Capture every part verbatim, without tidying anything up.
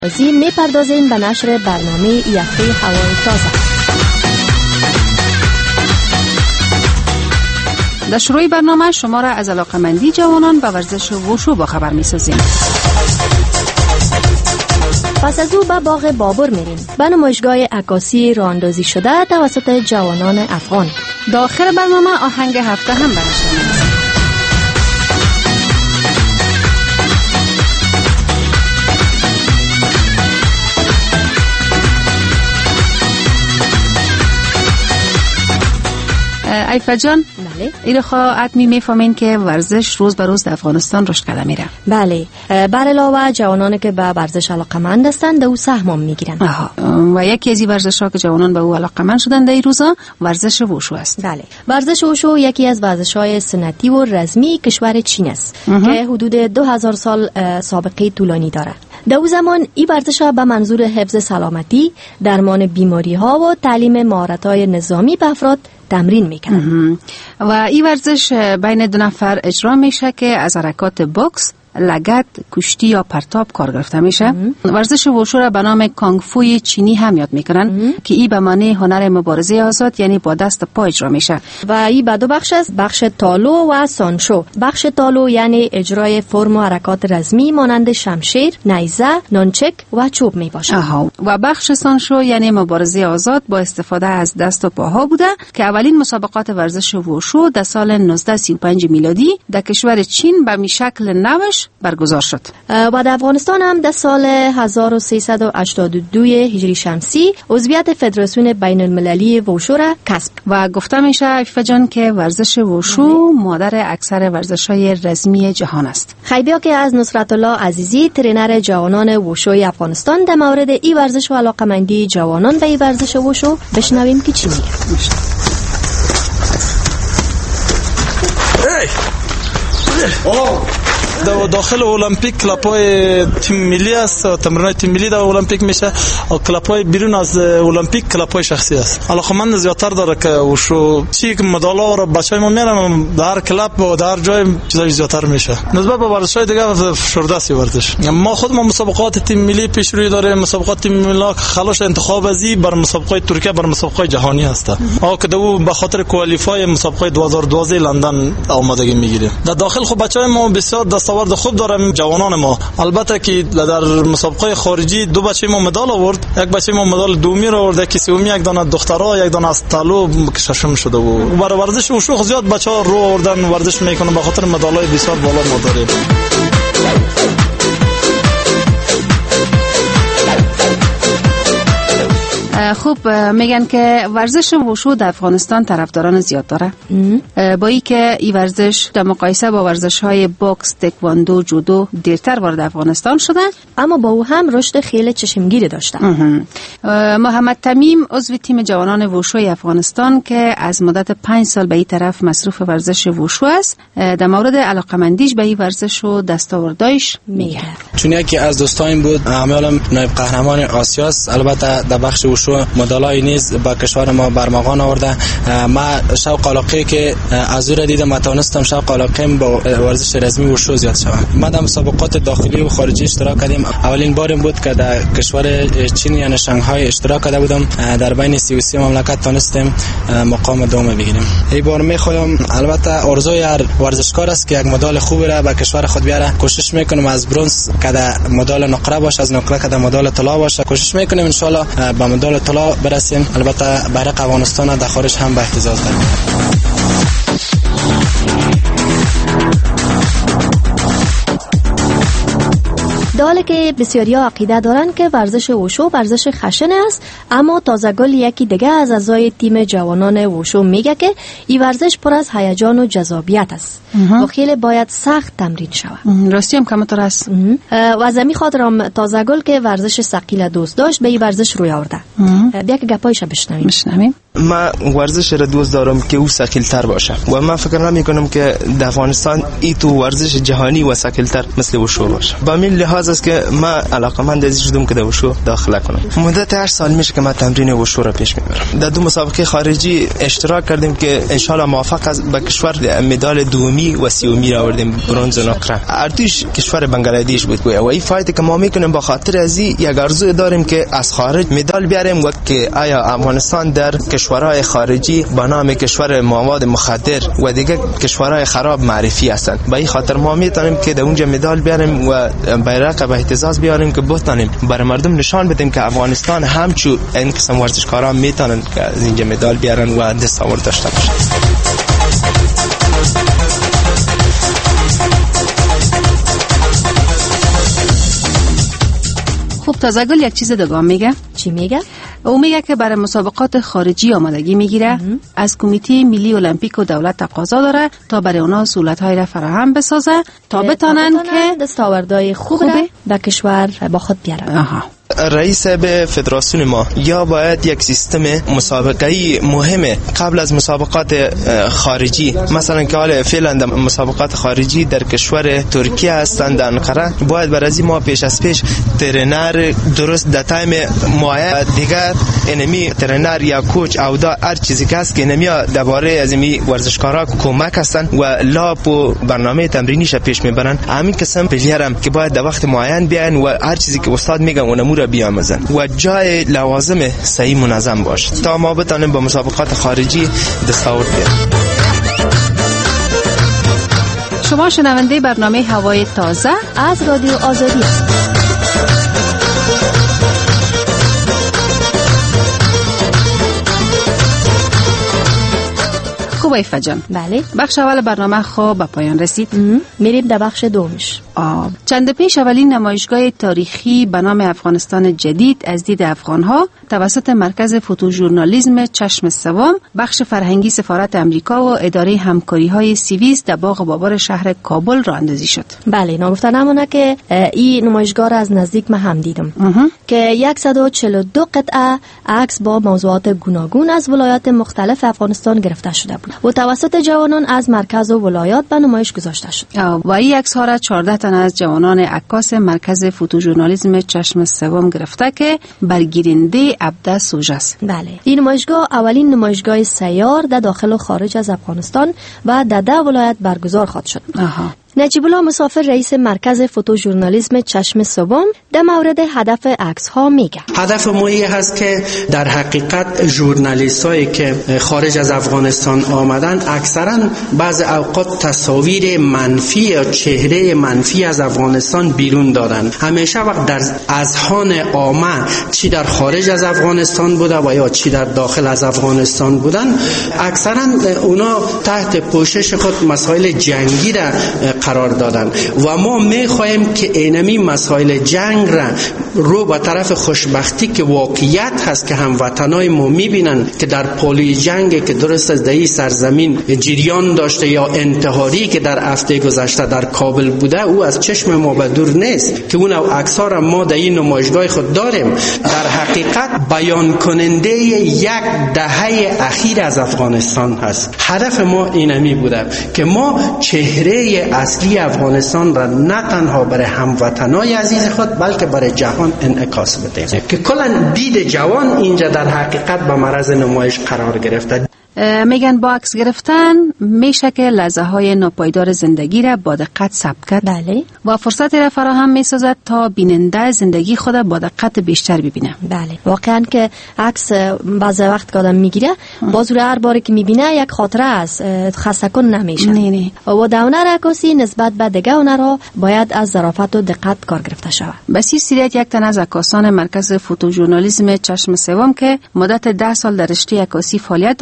ازی میپردازیم به نشر برنامه یخی هوای تازه. در شروع برنامه شما را از علاقمندی جوانان به ورزش ووشو با خبر می‌سازیم. پس از او به باغ بابر میریم، به نمایشگاه عکاسی راه‌اندازی شده توسط جوانان افغان. داخل برنامه آهنگ هفته هم برشته. ایفا جان، بله. ایره خواه حتمی میفهمین که ورزش روز به روز در افغانستان رشد کرده میره. بله، بر علاوه جوانانی که به ورزش علاقمند هستند در او سهم میگیرن. آها. و یکی از این ورزش ها که جوانان به او علاقمند شدن در این روزا ورزش ووشو است. بله، ورزش ووشو یکی از ورزش های سنتی و رسمی کشور چین است که حدود دو هزار سال سابقه طولانی دارد. در او زمان این ورزش ها به منظور حفظ سلامتی، درمان بیماری ها و تعلیم مهارت های نظامی به افراد تمرین میکنن. و این ورزش بین دو نفر اجرا میشه که از حرکات بوکس، لگد، کشتی یا پرتاب کار گرفته میشه. ورزش ووشو را به نام کانگ فوی چینی هم یاد میکنن که این به معنی هنر مبارزه آزاد، یعنی با دست و پا اجرا میشه. و این به دو بخش است، بخش تالو و سانشو. بخش تالو یعنی اجرای فرم و حرکات رزمی مانند شمشیر، نیزه، نانچک و چوب میباشه. آها. و بخش سانشو یعنی مبارزه آزاد با استفاده از دست و پاها بوده که اولین مسابقات ورزش ووشو در سال نوزده سی و پنج میلادی در کشور چین به می شکل نوش برگزار شد. و در افغانستان هم در سال هزار و سیصد و هشتاد و دو هجری شمسی عضویت فدراسیون بین المللی ووشو را کسب. و گفته میشه ایفا جان که ورزش ووشو مادر اکثر ورزش‌های رسمی جهان است. خیلی که از نصرت الله عزیزی ترینر جوانان ووشوی افغانستان در مورد این ورزش و علاقمندی جوانان به این ورزش ووشو بشنویم که چی میگه. در داخل المپیک کلاپای تیم ملی است، تمرینات تیم ملی در المپیک میشه و کلاپای بیرون از المپیک کلاپای شخصی است. علاقمند زیاتر داره که وشو چی که مدالا و بچهای ما میرن در کلاب و در جای چیزای زیاتر میشه. نسبت به ورزش‌های دیگه فشرده است ورزش. ما خود ما مسابقات تیم ملی پیش روی داریم، مسابقات تیم ملی خلاص انتخاب ازی بر مسابقات ترکیه بر مسابقات جهانی است. آ که دو به خاطر کوالیفای مسابقات دو هزار و دوازده لندن آمادگی میگیریم. در داخل خب بچهای ما بسیار دستاورد خوب دارم جوانان ما. البته که در مسابقه خارجی دو بچه ما مدال آورد، یک بچه ما مدال دومی را آورد، یکی سومی، یک دانه دخترها، یک دانه از طلو ششم شده بود. برای ورزش وشو زیاد بچه‌ها رو آوردن ورزش میکنن به خاطر مدالای بسیار بالا ما داریم. خوب، میگن که ورزش ووشو در افغانستان طرفداران زیاد داره. با ای که این ورزش در مقایسه با ورزش‌های بوکس، تکواندو، جودو دیرتر وارد افغانستان شده، اما با او هم رشد خیلی چشمگیری داشته. محمد تمیم عضو تیم جوانان ووشوی افغانستان که از مدت پنج سال به این طرف مصروف ورزش ووشو است، در مورد علاقمندیش به این ورزش و دستاورداش میگه. چون یکی از دوستایم بود، عملاً نایب قهرمان آسیا است. البته در بخش ووشو مدالای نیز با کشور ما برمغان آورده. ما شوق علاقه که از او را دیدم، ما توانستم شوق علاقه‌ام با ورزش رسمی ووشو زیاد شود. ما در مسابقات داخلی و خارجی اشتراک کردیم. اولین بارم بود که در کشور چین یعنی شانگهای اشتراک کرده بودم. در بین سی و سه مملکت توانستیم مقام دوم بگیریم. این بار میخوایم، البته آرزوی هر ورزشکار است که یک مدال خوبی را به کشور خود بیاره. کوشش میکنم از برنز که در مدال نقره باشه، از نقره که در مدال طلا باشه. کوشش میکنیم ان شاء الله به مدال طلا برسیم. البته برای افغانستان در خارج هم به احتزاز داریم. داله که بسیاری ها عقیده دارن که ورزش ووشو ورزش خشن است، اما تازه‌گل یکی دیگه از اعضای تیم جوانان ووشو میگه که این ورزش پر از هیجان و جذابیت است و خیلی باید سخت تمرین شود. راستی هم کمتر است. و زمین خاطرم تازه‌گل که ورزش ثقیل دوست داشت به این ورزش روی آورده. بیا که گپایش بشنویم. بشنویم. من ورزش را دوست دارم که او ثقیل‌تر باشه و من فکر نمی کنم که در افغانستان ای تو ورزش جهانی و ثقیل‌تر مثل وشو باشه. با این لحاظ است که من علاقه‌مند از شدم که در وشو داخله کنم. مدت هشت سال میشه که من تمرین وشو را پیش میبرم. در دو مسابقه خارجی اشتراک کردیم که ان شاء الله موفق است به کشور مدال دومی و سومی را آوردیم، برنز و نقره. ارتش کشور بنگلادش بود و این فایده که ما میکنیم با خاطر از یک آرزو داریم که از خارج مدال بیاریم و که آیا افغانستان در کشورهای خارجی با نام کشور مواد مخدر و دیگه کشورهای خراب معرفی هستند. با این خاطر ما میتونیم که در اونجا مدال بیاریم و بیرق و اهتزاز بیاریم که بتونیم برای مردم نشان بدیم که افغانستان همچون این قسم ورزشکاران میتونن که از اینجا مدال بیارن و دستاورد داشته باشن. خب تازگل یک چیز دیگه میگه. چی میگه؟ او میگه که برای مسابقات خارجی آمادگی میگیره. از کمیته ملی المپیک و دولت تقاضا داره تا برای اونا سهولت‌های را فراهم بسازه تا بتونن که دستاوردهای خوب را به کشور با خود بیارن. آها. رئیس به فدراسیون ما یا باید یک سیستم مسابقه‌ای مهمه قبل از مسابقات خارجی، مثلا که حال فعلا در مسابقات خارجی در کشور ترکیه هستند در انقره، باید برای ما پیش از پیش ترینر درست در تایم معین دیگر انمی ترینر یا کوچ او دا هر چیزی که هست که انمی درباره از این ورزشکارا کمک هستن و لاپ و برنامه تمرینیش پیش میبرن. همین قسم پلیرم که باید در وقت معین بیان و هر چیزی که استاد میگن اونمو را بیاموزن و جای لوازم صحیح منظم باشه تا ما بتونیم با مسابقات خارجی دستاورد بیاریم. شما شنونده برنامه هوای تازه از رادیو آزادی هستید. خوب ایفا جان. بله. بخش اول برنامه خوب به پایان رسید. میریم در بخش دومش. آه. چند پیش اولین نمایشگاه تاریخی به نام افغانستان جدید از دید افغانها توسط مرکز فوتوژورنالیسم چشم سوم بخش فرهنگی سفارت امریکا و اداره همکاری های سیویس در باغ بابر شهر کابل راه اندازی شد. بله، نگفته نمونه که این نمایشگاه را از نزدیک من هم دیدم که صد و چهل و دو قطعه عکس با موضوعات گوناگون از ولایات مختلف افغانستان گرفته شده بود و توسط جوانان از مرکز و ولایات به نمایش گذاشته شد. و این عکس ها را چهارده تن از جوانان عکاس مرکز فوتوژورنالیسم چشم سوم گرفته که برگیرنده عبده سوژه است. بله، این نمایشگاه اولین نمایشگاه سیار در داخل و خارج از افغانستان و در ده ولایت برگزار خواهد شد. آها. نجیب الله مسافر رئیس مرکز فوتوژورنالیسم چشم سوم در مورد هدف عکس ها میگه. هدف ما این هست که در حقیقت ژورنالیست هایی که خارج از افغانستان آمدن اکثرا بعض اوقات تصاویر منفی یا چهره منفی از افغانستان بیرون دادن. همیشه وقت در اذهان عامه چی در خارج از افغانستان بوده و یا چی در داخل از افغانستان بودن، اکثرا اونا تحت پوشش خود مسائل جنگی را قرار دادن و ما میخواهیم که اینمی مسائل جنگ را رو به طرف خوشبختی که واقعیت هست که هموطنای ما میبینن که در پالی جنگ که درست از دهی سرزمین جریان داشته یا انتحاری که در هفته گذشته در کابل بوده، او از چشم ما به دور نیست که اون عکس‌ها را ما در این نمایشگاه خود داریم. در حقیقت بیان کننده یک دهه اخیر از افغانستان هست. هدف ما اینمی بوده که ما چهره اصلی افغانستان را نه تنها برای هموطنای عزیز خود بلکه برای جهان انعکاس بدیم که کلا دید جوان اینجا در حقیقت به معرض نمایش قرار گرفته. میگن با عکس گرفتن میشه که لحظه های ناپایدار زندگی را با دقت ثبت کرد. بله. و فرصتی را فراهم میسازد تا بیننده زندگی خود با دقت بیشتر ببینه. بله، واقعا که عکس بعضی وقت که آدم میگیره باز هر باری که میبینه یک خاطره است، خسته کن نمیشه. نه نه. و در هنر عکاسی نسبت به دیگه هنرها باید از ظرافت و دقت کار گرفته شود. بسیر سیریت یک تن از عکاسان مرکز فوتوژورنالیسم چشم سوم که مدت ده سال در رشته عکاسی فعالیت داره،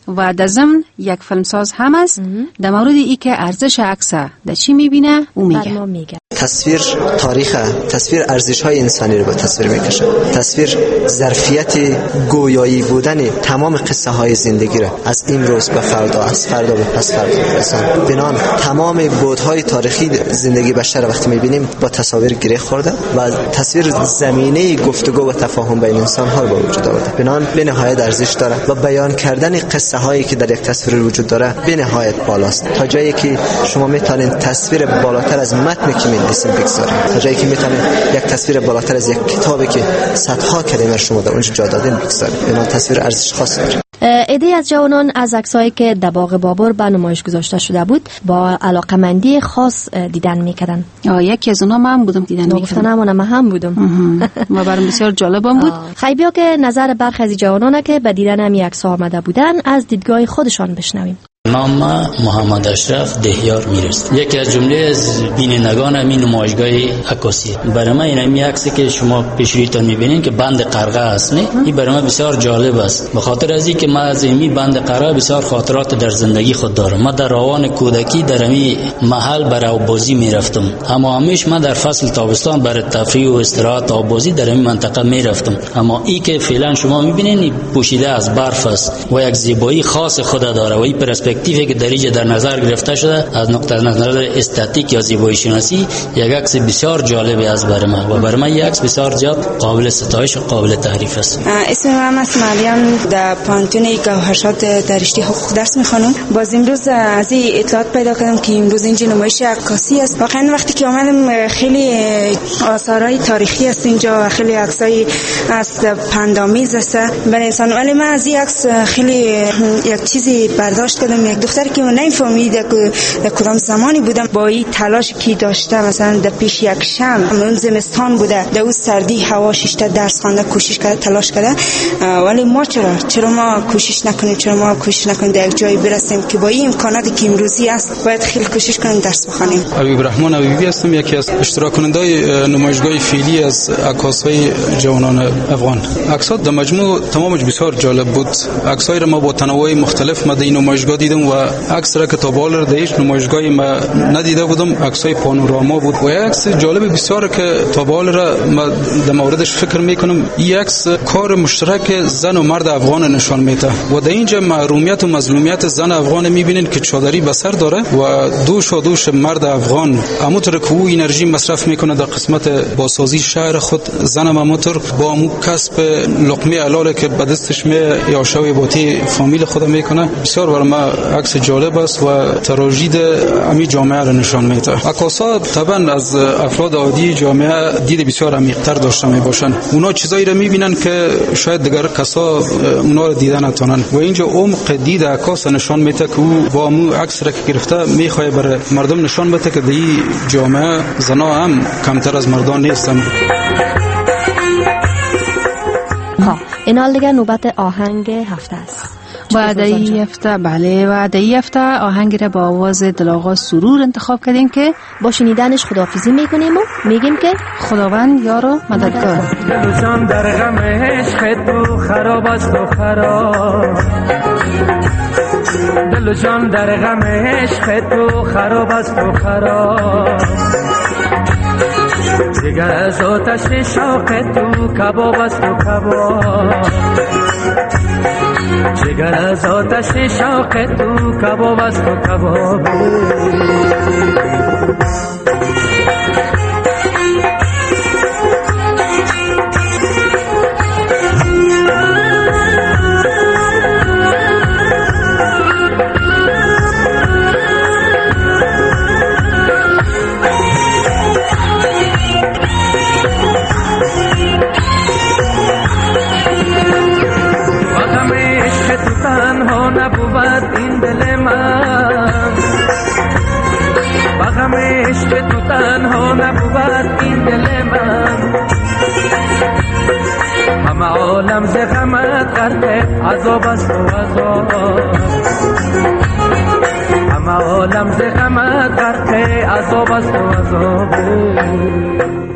و در ضمن یک فیلمساز هم است. در مورد ای که ارزش عکس در چی میبینه او میگه. میگه تصویر تاریخ، تصویر ارزش‌های انسانی رو به تصویر میکشه. تصویر ظرفیت گویایی بودن تمام قصه های زندگی رو از امروز به فردا، از فردا به پس فردا برسان. بنان تمام بعدهای تاریخی زندگی بشر وقتی میبینیم با تصاویر گره خورده و تصویر زمینه گفتگو و تفاهم بین انسان ها رو به وجود آورده. بنان به نهایت ارزش داره و بیان کردن قصه هایی که در یک تصویر وجود داره به نهایت بالاست، تا جایی که شما میتونید تصویر بالاتر از متنی که می‌نویسید بگذارید، تا جایی که میتونید یک تصویر بالاتر از یک کتابی که صدها کلمه شما در اونجا جا دادین بگذارید. بنان تصویر ارزش خاصی داره. عده از جوانان از عکسایی که در باغ بابر به نمایش گذاشته شده بود با علاقمندی خاص دیدن میکردن. یکی از اونها من بودم دیدن میکردم. گفتن همون من هم بودم و برام بسیار جالبم بود. خیلی بیا که نظر برخی از جوانان که به دیدن همین عکس‌ها آمده بودن از دیدگاه خودشان بشنویم. نام محمد اشرف دهیار میرست. یکی از جمله از بینندگان همین نمایشگاه عکاسی. برای من این همین عکسی که شما پیش رویتون میبینین که بند قرقه است، نه؟ این برای من بسیار جالب است. به خاطر از اینکه من از این بند قرقه بسیار خاطرات در زندگی خود دارم. من در آوان کودکی در همین محل برای آبازی میرفتم. اما همیشه من در فصل تابستان برای تفریح و استراحت آبازی در همین منطقه میرفتم. اما این که فعلا شما میبینین پوشیده از برف است و یک زیبایی خاص خود داره و این پرسپکتیوی که در اینجا در نظر گرفته شده از نقطه نظر استاتیک یا زیبایی شناسی یک عکس بسیار جالبی است برای من و برای من یک عکس بسیار زیاد قابل ستایش و قابل تعریف است. اسم من است مریم، در پانتون گوهرشاد در رشته حقوق درس میخوانم. باز امروز از این اطلاعات پیدا کردم که امروز اینجا نمایش عکاسی است. واقعا وقتی که آمدم خیلی آثارهای تاریخی است اینجا و خیلی عکسای است پندآمیز است برای انسان. ولی من از این عکس خیلی یک چیزی برداشت کردم، یک دختری که من نمی‌فهمید که در کدام زمانی بودم با این تلاش کی داشته، مثلا در پیش یک شم اون زمستان بوده، در اون سردی هوا شیشته درس خوانده کوشش کرده تلاش کرده، ولی ما چرا چرا ما کوشش نکنیم، چرا ما کوشش نکنیم در یک جایی برسیم که با این امکاناتی که امروزی است باید خیلی کوشش کنیم درس بخونیم. حبیب رحمان حبیبی هستم، یکی از اشتراک کننده‌های نمایشگاه فعلی از عکاسای جوانان افغان. عکسات در مجموع تمامش بسیار جالب بود. عکسای را ما با تنوع مختلف ما در این نمایشگاه دیدم و عکس را که تا بالا در هیچ نمایشگاهی ما ندیده بودم. عکسای پانوراما بود و عکس جالب بسیار که تا بالا را ما در موردش فکر میکنم. این عکس کار مشترک زن و مرد افغان نشان میده و در اینجا محرومیت و مظلومیت زن افغان میبینین که چادری به سر داره و دوش و دوش مرد افغان همونطور که او انرژی مصرف میکنه در قسمت بازسازی شهر خود، زن هم همونطور با همون کسب لقمه حلال که به دستش می یا شوی باتی فامیل خود میکنه. بسیار برای ما عکس جالب است و تراژید امی جامعه را نشان میده. عکاسا طبعا از افراد عادی جامعه دید بسیار عمیق‌تر داشته میباشن. اونا چیزایی را میبینن که شاید دیگر کسا اونا را دیدن نتونن و اینجا عمق دید عکاس نشان میده که او با مو عکس را که گرفته میخواد برای مردم نشان بده که در جامعه زنا هم کمتر از مردان نیستن. ها این حال دیگه نوبت آهنگ هفته است. و در این هفته بله و در این هفته آهنگی را با آواز دلاغا سرور انتخاب کردیم که با شنیدنش خداحافظی میکنیم و میگیم که خداوند یار و مددگار. دل جان در غم عشق تو خراب است و خراب، دل جان در غم عشق تو خراب است و خراب، دیگر از آتش شوق تو کباب است و کباب، جگر از آتش شوق تو کباب است و کباب. این دل من بغم عشق تو تنها نبود، این دل من همه عالم ز غمت غرق عذاب است و عذاب، همه عالم ز غمت غرق عذاب است و عذاب.